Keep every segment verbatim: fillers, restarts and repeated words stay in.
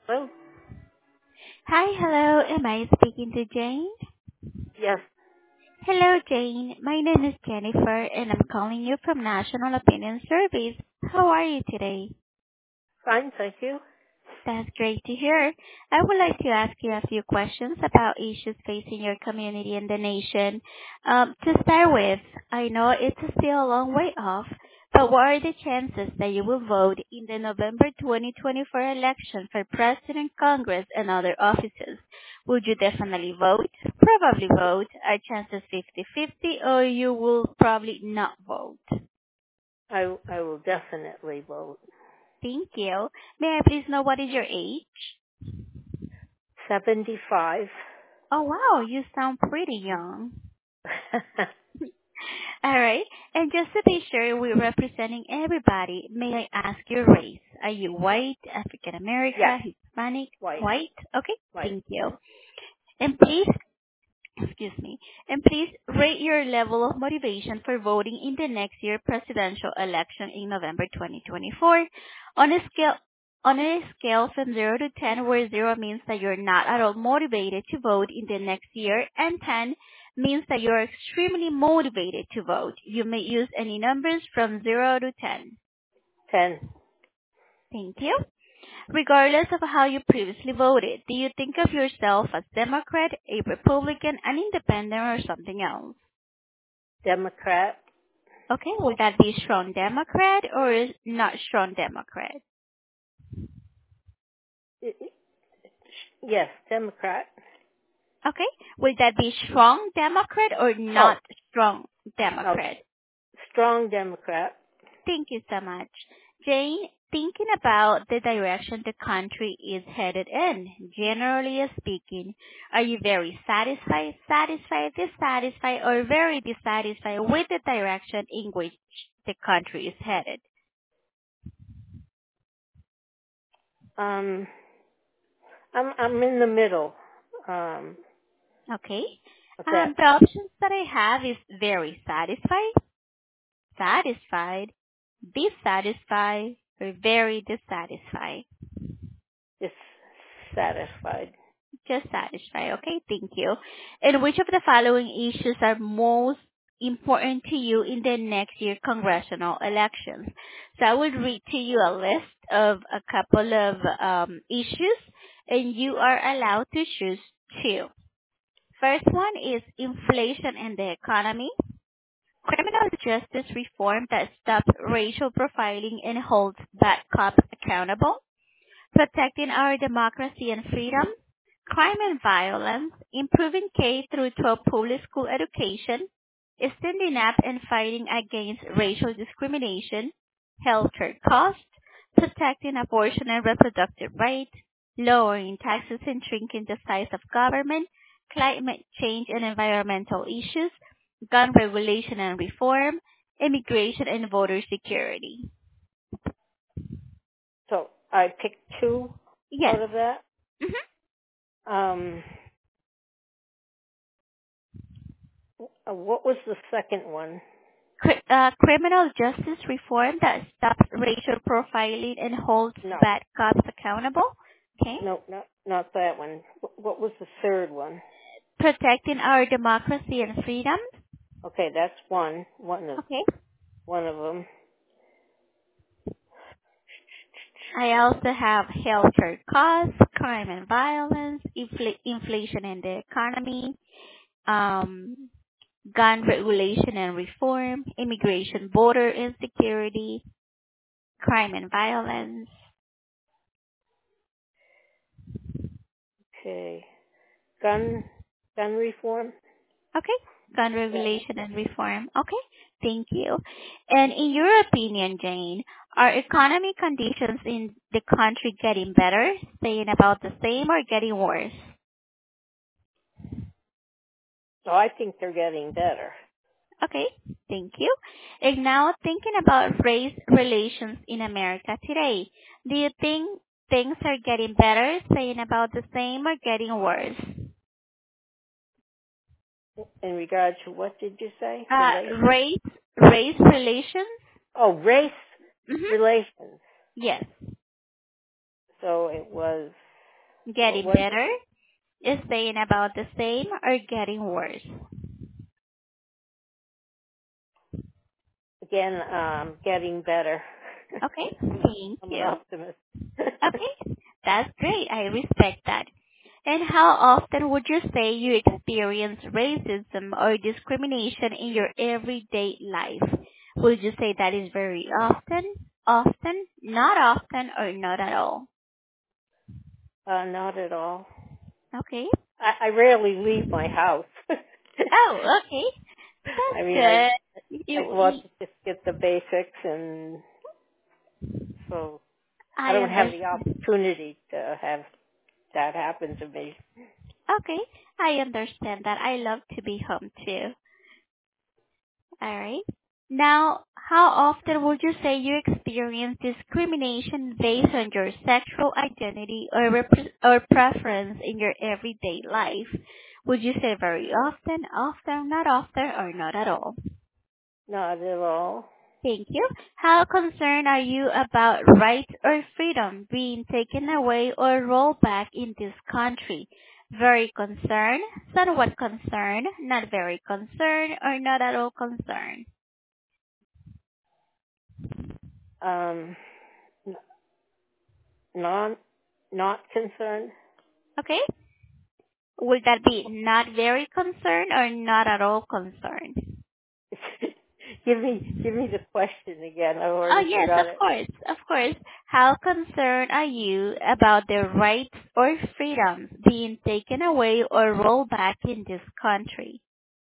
Hello? Hi, hello. Am I speaking to Jane? Yes. Hello, Jane. My name is Jennifer, and I'm calling you from National Opinion Service. How are you today? Fine, thank you. That's great to hear. I would like to ask you a few questions about issues facing your community and the nation. Um, to start with, I know it's still a long way off, but what are the chances that you will vote in the November twenty twenty-four election for President, Congress, and other offices? Would you definitely vote? Probably vote. Are chances fifty-fifty, or you will probably not vote? I I will definitely vote. Thank you. May I please know what is your age? seventy-five. Oh wow, you sound pretty young. All right. And just to be sure we're representing everybody, may I ask your race? Are you white, African Yes, American, Hispanic, white, white? Okay, white. thank you. And please, excuse me, and please rate your level of motivation for voting in the next year presidential election in November twenty twenty-four on a scale on a scale from zero to ten, where zero means that you're not at all motivated to vote in the next year, and ten means that you're extremely motivated to vote. You may use any numbers from zero to ten. ten. Thank you. Regardless of how you previously voted, do you think of yourself as Democrat, a Republican, an Independent, or something else? Democrat. Okay, would that be strong Democrat or not strong Democrat? I- I- Yes, Democrat. Okay, would that be strong Democrat or Oh, not strong no, Democrat? strong Democrat. Thank you so much. Jane, thinking about the direction the country is headed in, generally speaking, are you very satisfied, satisfied, dissatisfied, or very dissatisfied with the direction in which the country is headed? Um, I'm I'm in the middle. Um, Okay. what's Um, that? the options that I have is very satisfied, satisfied, dissatisfied, or very dissatisfied. Dissatisfied. Just satisfied. Okay, thank you. And which of the following issues are most important to you in the next year congressional elections? So I will read to you a list of a couple of um, issues, and you are allowed to choose two. First one is inflation and the economy, criminal justice reform that stops racial profiling and holds bad cops accountable, protecting our democracy and freedom, crime and violence, improving K through twelve public school education, standing up and fighting against racial discrimination, healthcare costs, protecting abortion and reproductive rights, lowering taxes and shrinking the size of government, climate change and environmental issues, gun regulation and reform, immigration and voter security. So I picked two Yes. out of that. Mhm. Um, uh, what was the second one? Cri- uh, criminal justice reform that stops racial profiling and holds No, bad cops accountable. Okay. no, not not that one. Wh- What was the third one? Protecting our democracy and freedom. Okay, that's one. One of Okay. one of them. I also have healthcare costs, crime and violence, infl- inflation in the economy, um, gun regulation and reform, immigration, border insecurity, crime and violence. Okay, gun gun reform. Okay. Gun Yeah. regulation and reform. Okay. Thank you. And in your opinion, Jane, are economy conditions in the country getting better, staying about the same, or getting worse? So I think they're getting better. Okay. Thank you. And now thinking about race relations in America today, do you think things are getting better, staying about the same, or getting worse? In regard to what did you say? Uh, Relation? race, race relations? Oh, race Mm-hmm. relations. Yes. So it was. What Getting was it? better, staying about the same, or getting worse? Again, um, getting better. Okay, I'm, thank I'm an you. optimist. Okay, that's great. I respect that. And how often would you say you experience racism or discrimination in your everyday life? Would you say that is very often, often, not often, or not at all? uh, not at all. Okay. I, I rarely leave my house. Oh, okay. I That's mean, I good. I You, want you to just get the basics, and so I I don't have the understand. opportunity to have that happen to me. Okay, I understand that. I love to be home too. All right. Now, how often would you say you experience discrimination based on your sexual identity or rep- or preference in your everyday life? Would you say very often, often, not often, or not at all? Not at all. Thank you. How concerned are you about rights or freedom being taken away or rolled back in this country? Very concerned, somewhat concerned, not very concerned, or not at all concerned? Um, n- non, not concerned. Okay? Would that be not very concerned or not at all concerned? give me, give me the question again. I've Oh already yes, forgot of it. course, of course. How concerned are you about the rights or freedoms being taken away or rolled back in this country?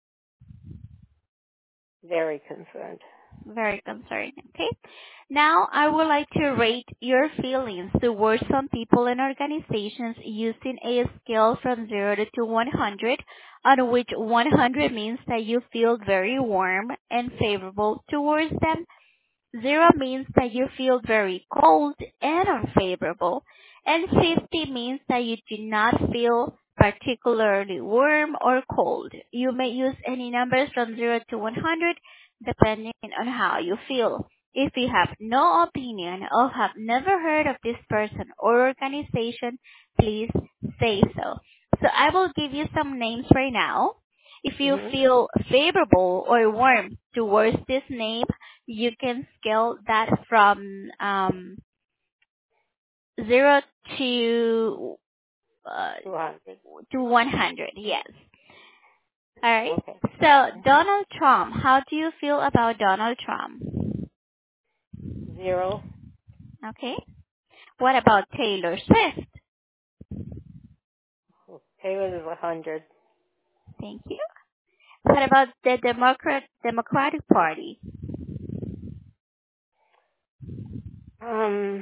Very concerned. Very concerned. Okay. Now I would like to rate your feelings towards some people and organizations using a scale from zero to one hundred, on which one hundred means that you feel very warm and favorable towards them. Zero means that you feel very cold and unfavorable, and fifty means that you do not feel particularly warm or cold. You may use any numbers from zero to one hundred depending on how you feel. If you have no opinion or have never heard of this person or organization, please say so. So I will give you some names right now. If you hmm feel favorable or warm towards this name, you can scale that from um, zero to uh, two hundred. to one hundred. Yes. All right. Okay. So hmm Donald Trump. How do you feel about Donald Trump? Zero. Okay. What about Taylor Swift? Taylor is a hundred. Thank you. What about the Democrat Democratic Party? Um,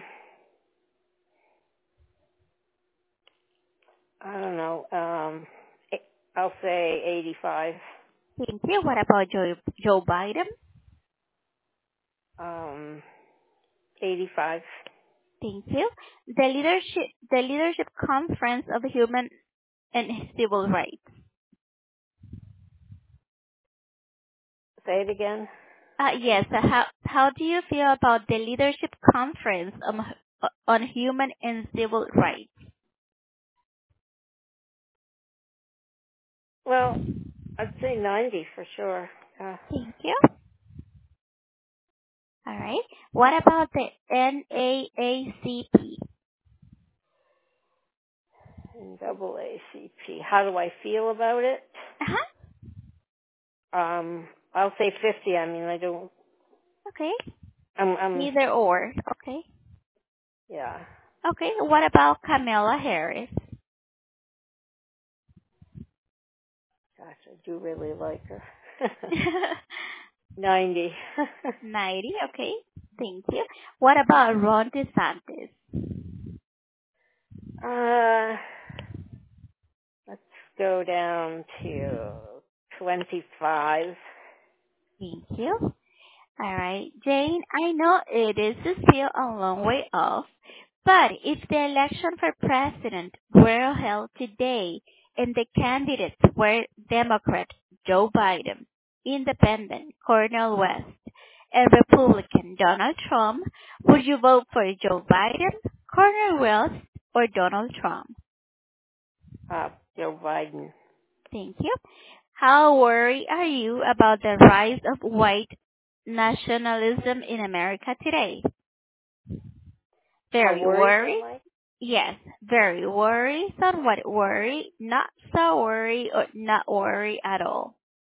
I don't know. Um, eh, I'll say eighty-five. Thank you. What about Joe Joe Biden? Um, eighty-five. Thank you. The leadership the Leadership Conference of Human and Civil Rights. Say it again. Uh, yes. uh, How how do you feel about the Leadership Conference on on Human and Civil Rights? Well, I'd say ninety for sure. Uh, Thank you. All right. What about the N double A C P? and double A C P. How do I feel about it? Uh-huh. Um, I'll say fifty. I mean, I don't. Okay. I'm. I'm. Either or. Okay. Yeah. Okay. What about Kamala Harris? Gosh, I do really like her. ninety. ninety. Okay. Thank you. What about Ron DeSantis? uh, let's go down to twenty-five. Thank you. All right, Jane, I know it is still a long way off, but if the election for president were held today and the candidates were Democrat Joe Biden, Independent Cornel West, and Republican Donald Trump, would you vote for Joe Biden, Cornel West, or Donald Trump? Uh, Joe Biden. Thank you. How worried are you about the rise of white nationalism in America today? How Very worried worried? am I? Yes, very worried, somewhat worried, not so worried, or not worried at all.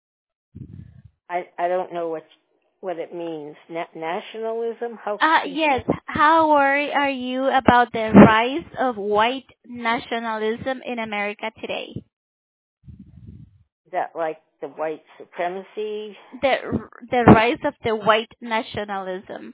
I I don't know what what it means. Na- nationalism? How Uh, you yes, said how worried are you about the rise of white nationalism in America today? that like the white supremacy? The, the rise of the white nationalism.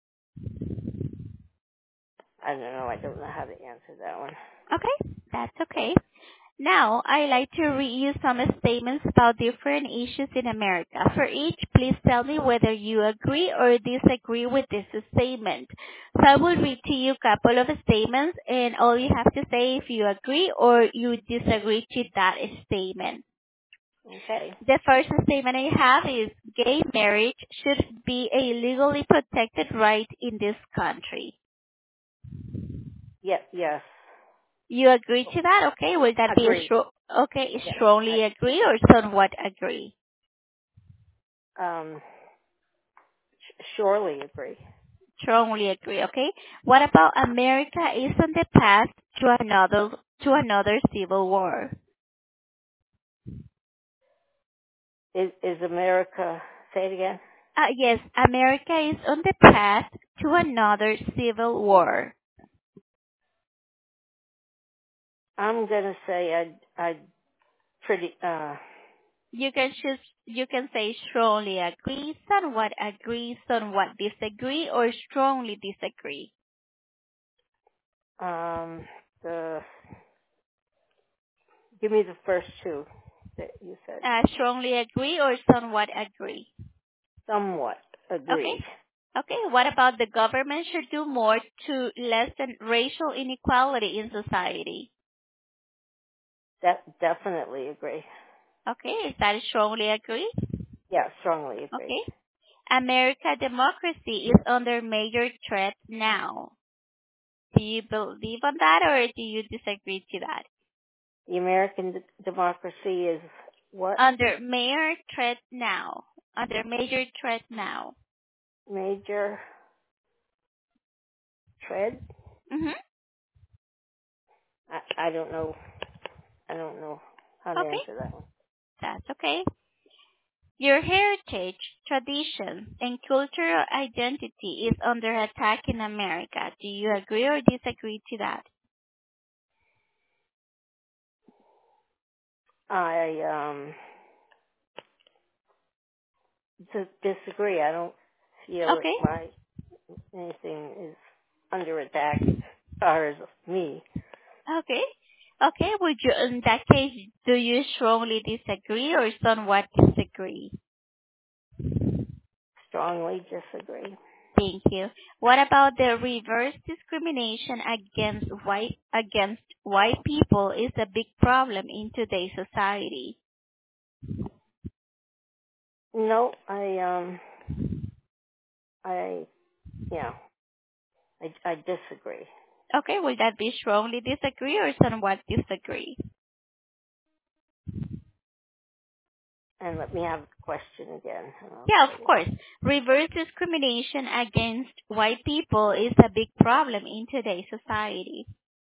I don't know. I don't know how to answer that one. Okay, that's okay. Now, I like to read you some statements about different issues in America. For each, please tell me whether you agree or disagree with this statement. So I will read to you a couple of statements, and all you have to say if you agree or you disagree to that statement. Okay. The first statement I have is gay marriage should be a legally protected right in this country. Yeah. Yes. You agree to that? Okay, will that be a Agree. stro- okay, Yes. strongly agree or somewhat agree? I um sh- surely agree. Strongly agree, okay? What about America is on the path to another to another civil war? Is is America? Say it again. Uh, yes, America is on the path to another civil war. I'm gonna say I I pretty uh You can choose, you can say strongly agree, somewhat agree, somewhat disagree, or strongly disagree. um the give me the first two that you said. Uh, strongly agree or somewhat agree. Somewhat Okay? agree. Okay, what about the government should do more to lessen racial inequality in society? That definitely agree. Okay, is that strongly agree? Yeah, strongly agree. Okay. America democracy is under major threat now. Do you believe on that or do you disagree to that? The American d- democracy is what? Under major threat now. Under major threat now. Major tread? Mm-hmm. I, I don't know. I don't know how to Okay, answer that one. that's okay. Your heritage, tradition, and cultural identity is under attack in America. Do you agree or disagree to that? I um d- disagree. I don't feel that Okay. my anything is under attack as far as me. Okay. Okay. Would you, in that case, do you strongly disagree or somewhat disagree? Strongly disagree. Thank you. What about the reverse discrimination against white against white people is a big problem in today's society? No, I um I yeah I I disagree. Okay, will that be strongly disagree or somewhat disagree? And let me have the question again. And I'll Yeah, tell of you. course. Reverse discrimination against white people is a big problem in today's society.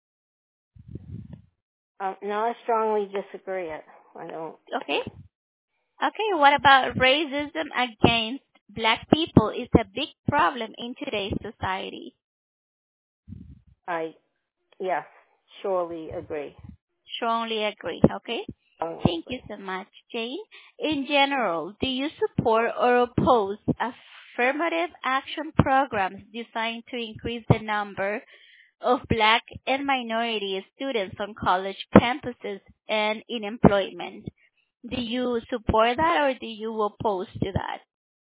Um, no, I strongly disagree. I, I don't. Okay? Okay, what about racism against black people is a big problem in today's society? I yes, surely agree. Strongly agree, okay? Strongly Thank you agree. so much, Jane. In general, do you support or oppose affirmative action programs designed to increase the number of black and minority students on college campuses and in employment? Do you support that or do you oppose to that?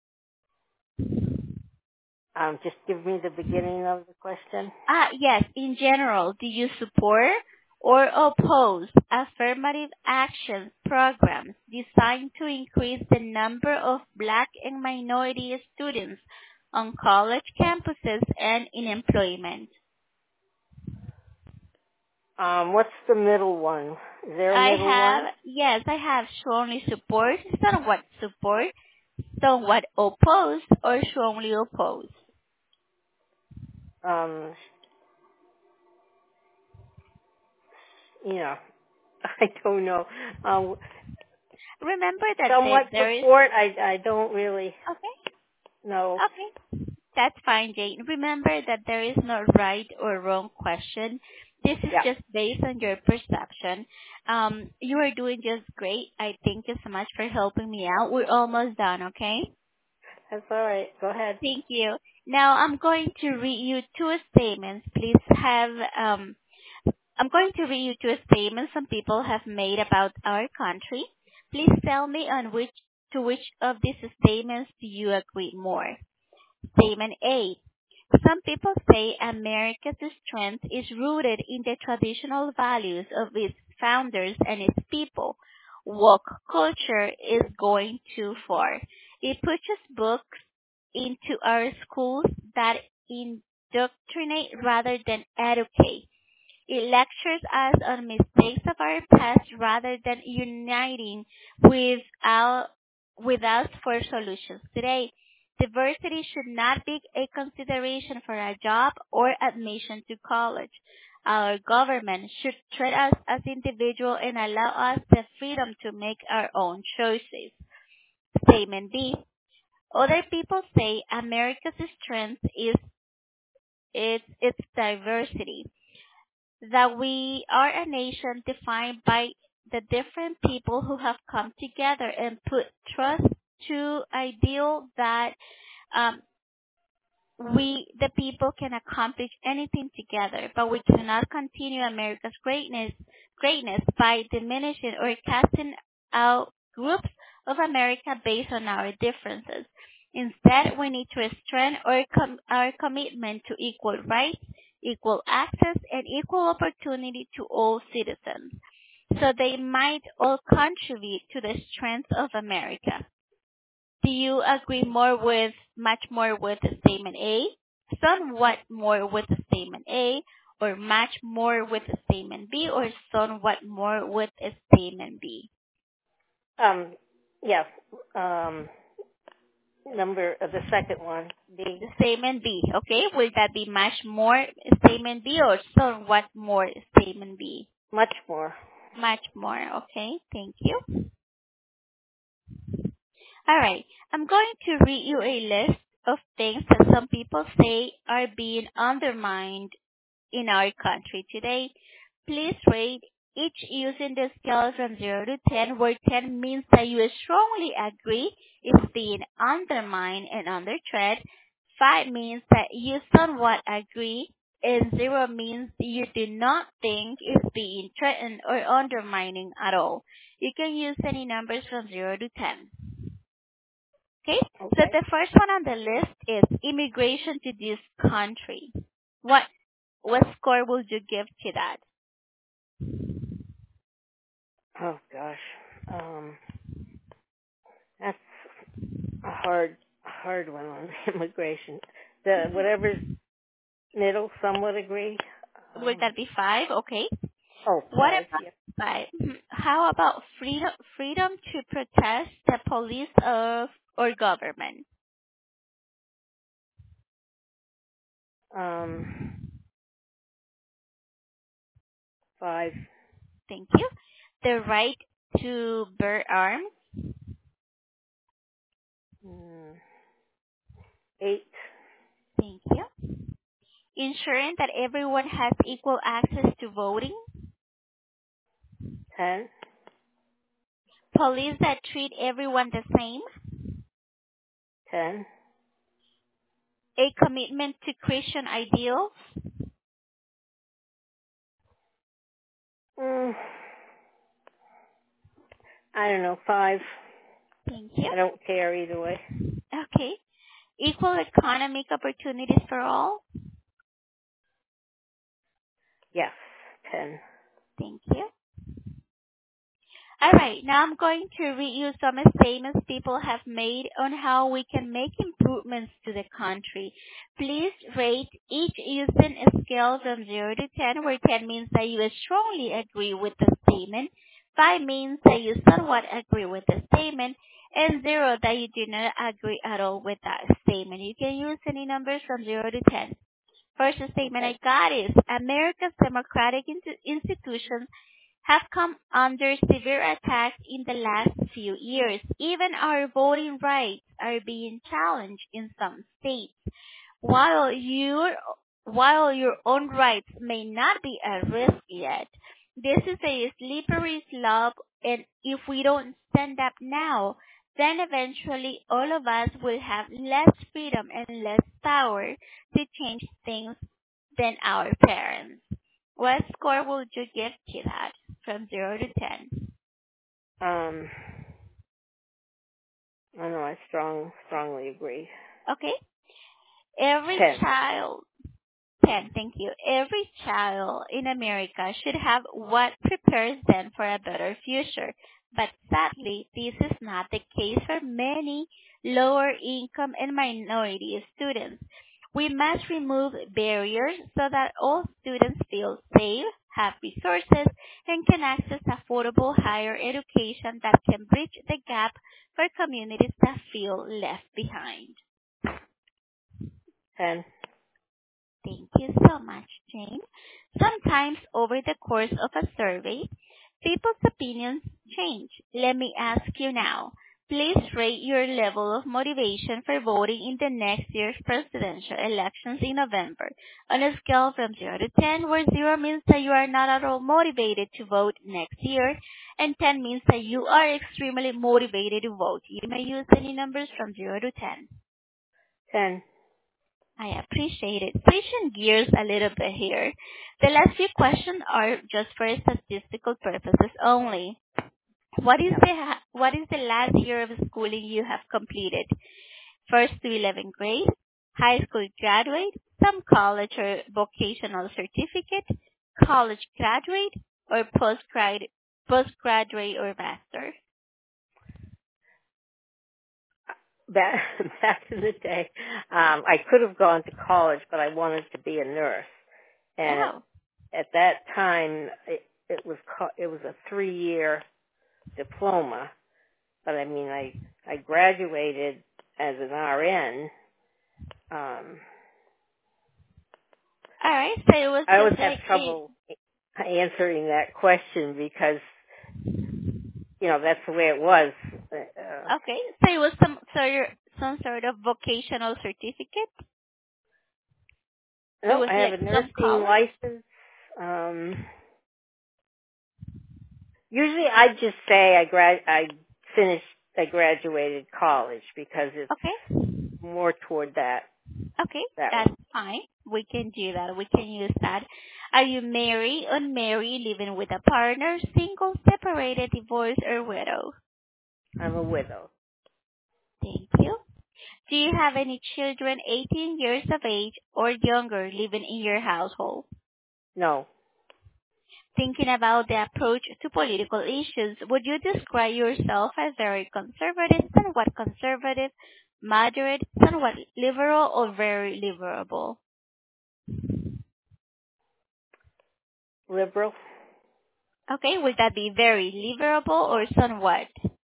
Um, just give me the beginning of the question. Ah, yes, in general, do you support or oppose affirmative action programs designed to increase the number of black and minority students on college campuses and in employment? Um, what's the middle one? Is there a I middle have, one? yes, I have strongly support, somewhat support, somewhat oppose, or strongly oppose. Um, you know, I don't know. Um, Remember that there, somewhat there is, support. I I don't really okay, know. okay, that's fine, Jane. Remember that there is no right or wrong question. This is Yeah, just based on your perception. Um, you are doing just great. I thank you so much for helping me out. We're almost done, okay? that's all right. Go ahead. Thank you. Now I'm going to read you two statements. Please have, um, I'm going to read you two statements some people have made about our country. Please tell me on which, to which of these statements do you agree more. Statement A. Some people say America's strength is rooted in the traditional values of its founders and its people. Woke culture is going too far. It pushes books into our schools that indoctrinate rather than educate. It lectures us on mistakes of our past rather than uniting with, our, with us for solutions today. Diversity should not be a consideration for a job or admission to college. Our government should treat us as individuals and allow us the freedom to make our own choices. Statement B. Other people say America's strength is its, its diversity, that we are a nation defined by the different people who have come together and put trust to ideal that um, we, the people, can accomplish anything together, but we cannot continue America's greatness, greatness by diminishing or casting out groups of America based on our differences. Instead, we need to strengthen our, com- our commitment to equal rights, equal access, and equal opportunity to all citizens, so they might all contribute to the strength of America. Do you agree more with, much more with the statement A, somewhat more with the statement A, or much more with the statement B, or somewhat more with the statement B? Um, yeah. Um, number uh, the second one. B. The statement B, okay? Will that be much more statement B or somewhat more statement B? Much more. Much more, okay? Thank you. All right. I'm going to read you a list of things that some people say are being undermined in our country today. Please rate each using the scale from zero to ten, where ten means that you strongly agree it's being undermined and under threat. five means that you somewhat agree, and zero means you do not think it's being threatened or undermining at all. You can use any numbers from zero to ten. Okay, so Okay. the first one on the list is immigration to this country. What what score would you give to that? Oh gosh. Um, that's a hard, hard one on immigration. The whatever's middle, somewhat agree. Would Um, that be five? Okay. oh, What five. about Yeah. five? Mhm. How about freedom freedom to protest the police of or government? Um, five. Thank you. The right to bear arms. Mm, eight. Thank you. Ensuring that everyone has equal access to voting. Ten. Police that treat everyone the same. Ten. A commitment to Christian ideals. Mm, I don't know. Five. Thank you. I don't care either way. Okay. Equal economic opportunities for all. Yes. Ten. Thank you. All right. Now I'm going to read you some statements people have made on how we can make improvements improvements to the country. Please rate each using a scale from zero to ten, where ten means that you strongly agree with the statement, five means that you somewhat agree with the statement, and zero that you do not agree at all with that statement. You can use any numbers from zero to ten. First statement I got is, America's democratic in- institutions have come under severe attacks in the last few years. Even our voting rights are being challenged in some states. While your while your own rights may not be at risk yet, this is a slippery slope, and if we don't stand up now, then eventually all of us will have less freedom and less power to change things than our parents. What score would you give to that from zero to ten? Um, I don't know. I strong, strongly agree. Okay. Every ten. child, ten, thank you. Every child in America should have what prepares them for a better future. But sadly, this is not the case for many lower income and minority students. We must remove barriers so that all students feel safe, have resources, and can access affordable higher education that can bridge the gap for communities that feel left behind. ten. Thank you so much, Jane. Sometimes over the course of a survey, people's opinions change. Let me ask you now. Please rate your level of motivation for voting in the next year's presidential elections in November on a scale from zero to ten, where zero means that you are not at all motivated to vote next year, and ten means that you are extremely motivated to vote. You may use any numbers from zero to ten. ten. I appreciate it. Switching gears a little bit here. The last few questions are just for statistical purposes only. What is the ha- what is the last year of schooling you have completed? First to eleventh grade, high school graduate, some college or vocational certificate, college graduate, or postgrad postgraduate or master? Back, back in the day, um, I could have gone to college, but I wanted to be a nurse. And Oh. at, at that time, it, it was co- it was a three-year diploma. But I mean, I I graduated as an R N. Um, All right, so it was I always just have like trouble answering that question because, you know, that's the way it was. Uh, okay, so it was some sort some sort of vocational certificate. It no, was I have like a some nursing college. license. Um, usually, I just say I grad I finished I graduated college because it's Okay, more toward that okay, that that's fine. We can do that. We can use that. Are you married, unmarried, living with a partner, single, separated, divorced, or widow? I'm a widow. Thank you. Do you have any children eighteen years of age or younger living in your household? No, Thinking about the approach to political issues, would you describe yourself as very conservative, somewhat conservative, moderate, somewhat liberal, or very liberal? liberal, Okay, would that be very liberal or somewhat?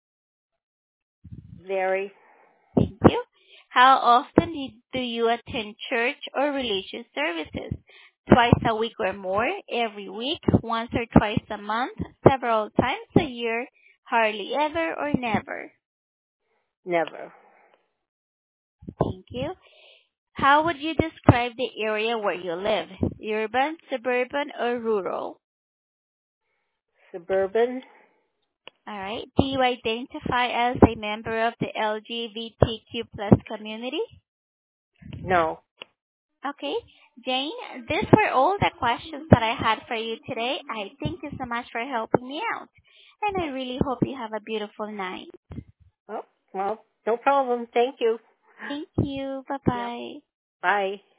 very Thank you. How often do you attend church or religious services? Twice a week or more, every week, once or twice a month, several times a year, hardly ever, or never? never Thank you. How would you describe the area where you live? Urban, suburban, or rural? suburban. All right. Do you identify as a member of the L G B T Q plus community? No, Okay. Jane, these were all the questions that I had for you today. I thank you so much for helping me out. And I really hope you have a beautiful night. oh well, no problem. Thank you. Thank you. Yep. Bye-bye. Bye.